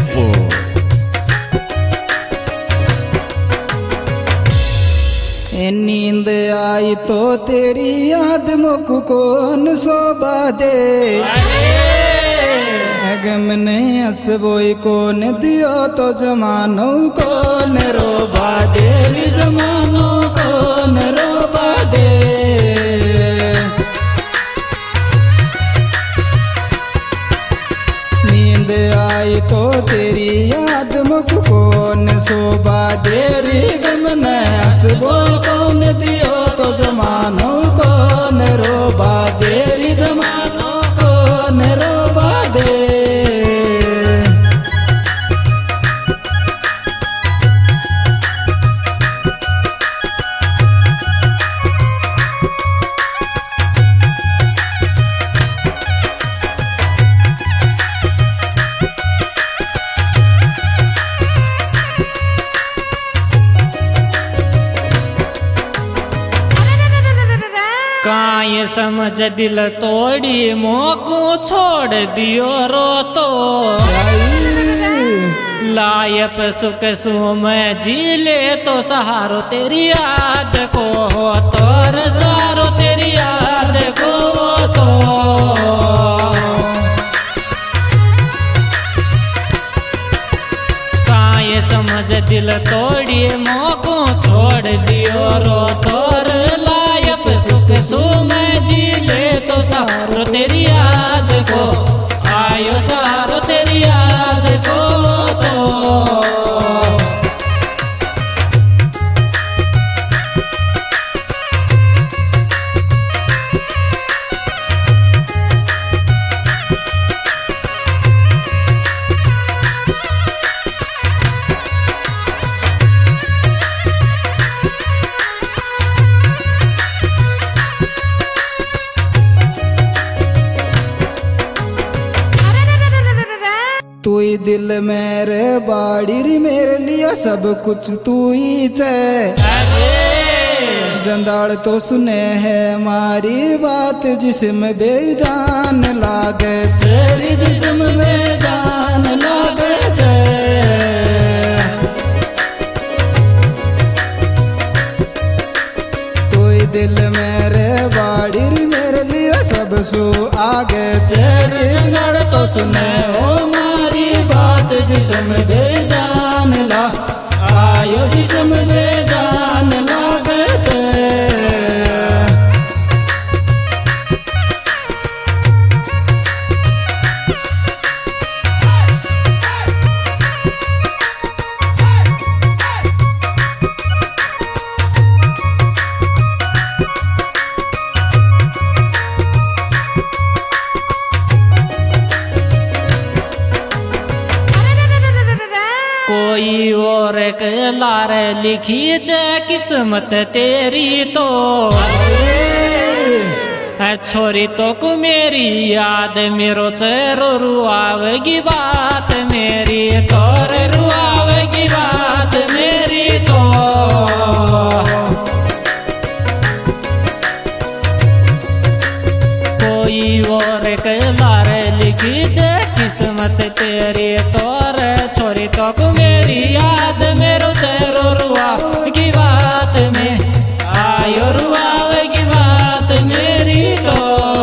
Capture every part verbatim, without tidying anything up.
Tempo. नींद आई तो तेरी याद मुख कौन सोबा दे, गमने हसबोई कौन दियो तो जमानो कौन रोबा दे, जमानो कौन रोबा दे। नींद आई तो तेरी याद मुख कौन सोबा दे, गमने हसबोई कौन दियो तो जमानो कौन रोबा दे, जमानो कौन रोबा दे। काई समझ दिल तोड़ी मोको छोड़ दियो रो तो, लायप सुख सुम जी ले तो सहारो तेरी याद को हो तोर, सहारो तेरी याद को तो। काई समझ दिल तोड़ी मोको छोड़ दियो रो तोर, लायप सुख सुम जी ले तो सहारो तेरी याद को, आयो सहारो तेरी याद को तो। तू ही दिल मेरे बाड़ी मेरे लिए सब कुछ तू ही चे, जंदाड़ तो सुने है हमारी बात जिसम बेजान लागे, तेरी जिसम बेजान लागे चे। तू ही दिल मेरे बाड़ी मेरे लिए सब सो आगे, तेरी जंदाड़ तो सुने हो बात जिसम बेजान ला, आयो जिसम बेजान लागे चे। कोई और लार लिखी चे किस्मत तेरी तो, छोरी तो को मेरी याद मेरो चेरो रुआवेगी बात मेरी, तोर रुआवेगी बात मेरी तो। कोई और लार लिखी चे किस्मत तेरी तोर, छोरी तो को मेरी याद मेरो चेरो रुआवेगी बात में, आयो रुआवेगी बात मेरी तो।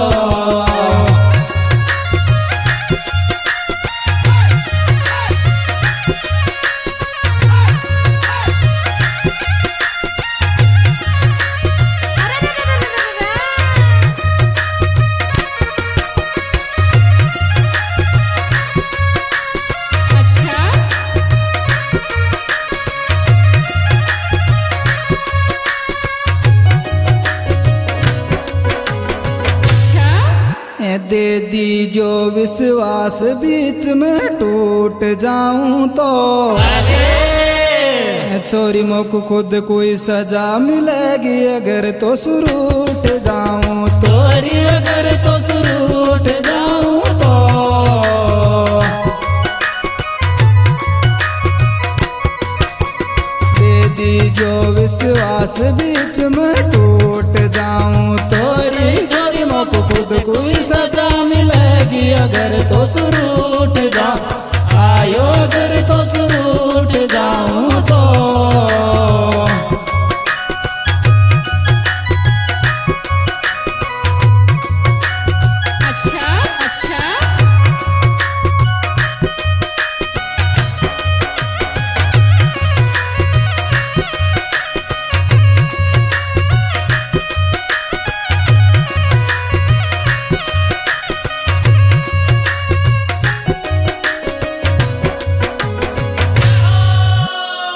दे दी जो विश्वास बीच में टूट जाऊं तो, छोरी मोको खुद कोई सजा मिलेगी अगर तो सुरूट जाऊं, तोरी अगर तो सुरूट जाऊं तो। दे दी जो विश्वास बीच में टूट जाऊं, तोरी छोरी मोको खुद कोई सजा मिलेगी अगर तो सुरूट जा, आयो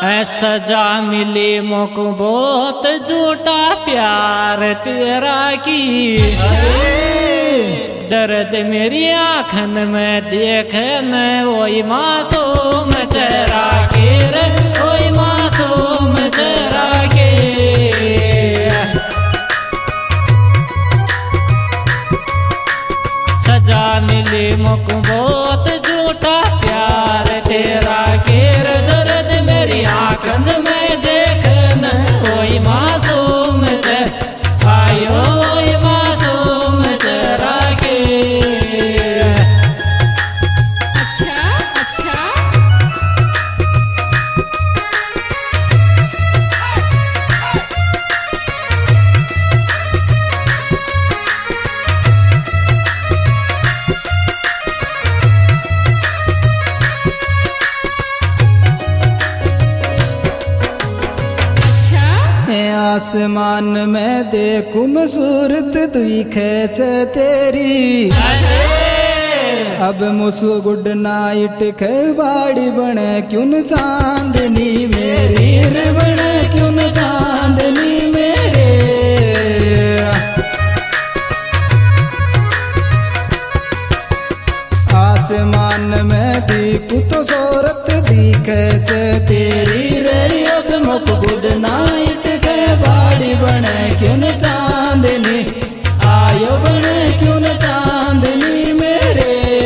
ऐ सजा मिली मोको बहुत झूठा प्यार तेरा की। दर्द मेरी आँखन में देखे न वही मासूम चेहरा के रे, वही मासूम चेहरा के। सजा मिली मोको बहुत झूठा प्यार तेरा के रे, दर्द मेरी आँखन में देखे न वही मासूम चेहरा, आयो वही मासूम चेहरा के। अच्छा अच्छा आसमान में देखूं सूरत दिखे तेरी। अब मुसु गुड नाइट खे बाड़ी बने क्यों न चांदनी मेरी रे, बने क्यों न चांदनी मेरे। आसमान में देखूं तो सूरत दिखे तेरी रे, अब मुसु गुड नाइट बाड़ी बने क्यों न चांदनी, आयो बने क्यों न चांदनी मेरे।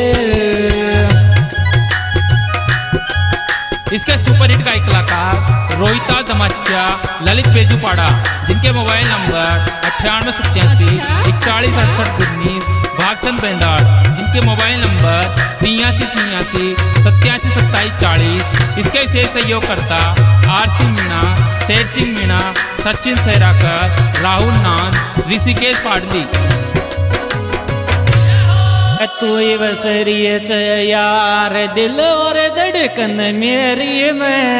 इसके सुपरहिट का एक कलाकार रोहिता दमच्चा, ललित बेजूपाड़ा, जिनके मोबाइल नंबर अट्ठानवे सत्यासी इकतालीस अड़सठ उन्नीस, भागचंद बेंदार, जिनके मोबाइल नंबर तिरासी छियासी सत्यासी सत्ताईस चालीस। इसके विशेष सहयोगकर्ता आर सिंह मीणा, शेर सिंह मीणा, सचिन सहराकर, राहुल नान, ऋषिकेश पाडली। तू बसरी यार दिल और धड़कन मेरी में,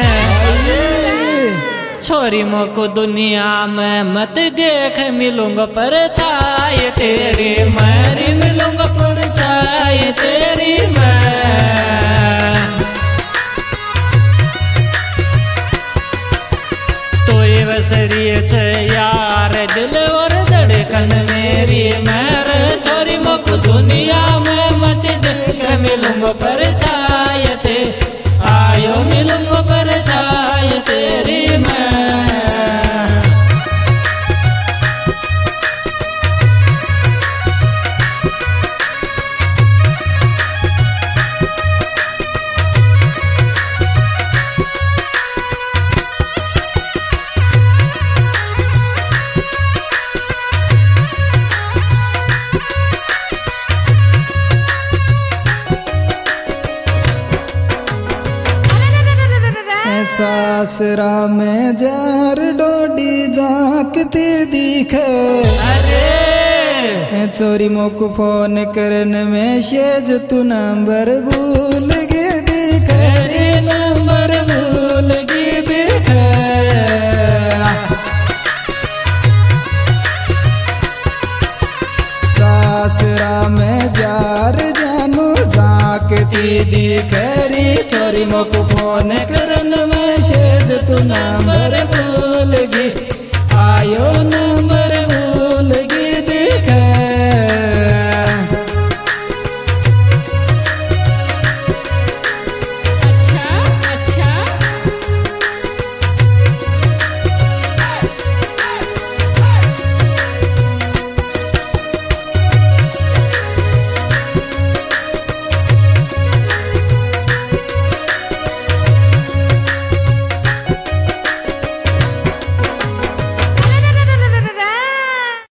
छोरी मोको दुनिया में मत देख मिलूंगा पर छाए तेरी, मैं मिलूंगा पर छाए तेरी मैं। तो ये बसरी यार दिल और धड़कन मेरी, मेरे छोरी मोको दुनिया में मत देख मिलूंगा पर छाए ते, आयो मिलूंगा पर छाए तेरी मैं। सासरा में जार डोडी झांकती दिखे, अरे चोरी मोको फोन करने में शेज तू नंबर भूल गए दिखे, नंबर भूल गए दिखे। सासरा में जार जानू झांकती दिखे, चोरी मोको फोन करने में शेज तू नंबर